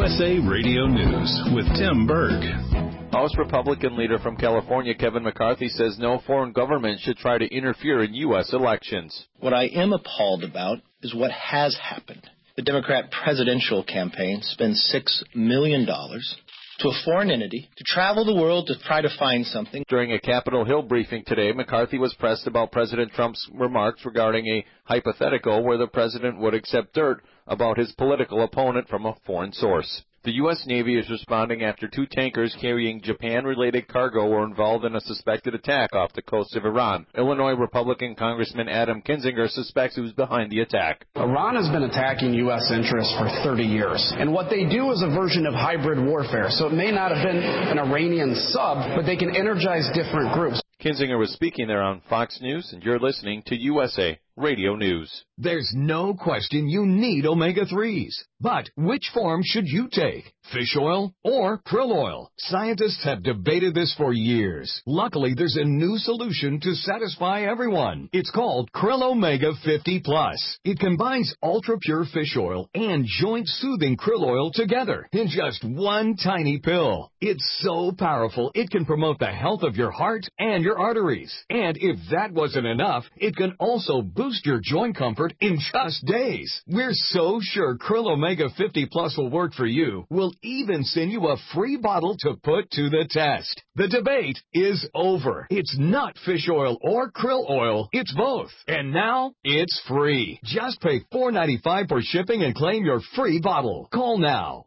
USA Radio News with Tim Berg. House Republican leader from California, Kevin McCarthy, says no foreign government should try to interfere in U.S. elections. What I am appalled about is what has happened. The Democrat presidential campaign spends $6 million to a foreign entity to travel the world to try to find something. During a Capitol Hill briefing today, McCarthy was pressed about President Trump's remarks regarding a hypothetical where the president would accept dirt about his political opponent from a foreign source. The U.S. Navy is responding after 2 tankers carrying Japan-related cargo were involved in a suspected attack off the coast of Iran. Illinois Republican Congressman Adam Kinzinger suspects who's behind the attack. Iran has been attacking U.S. interests for 30 years. And what they do is a version of hybrid warfare. So it may not have been an Iranian sub, but they can energize different groups. Kinzinger was speaking there on Fox News, and you're listening to USA Radio News. There's no question you need omega-3s. But which form should you take? Fish oil or krill oil? Scientists have debated this for years. Luckily, there's a new solution to satisfy everyone. It's called Krill Omega 50 Plus. It combines ultra-pure fish oil and joint-soothing krill oil together in just one tiny pill. It's so powerful, it can promote the health of your heart and your arteries. And if that wasn't enough, it can also boost your joint comfort in just days. We're so sure Krill Omega 50 Plus will work for you. We'll even send you a free bottle to put to the test. The debate is over. It's not fish oil or krill oil. It's both. And now it's free. Just pay $4.95 for shipping and claim your free bottle. Call now.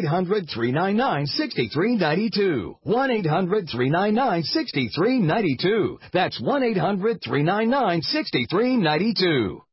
1-800-399-6392. 1-800-399-6392. That's 1-800-399-6392.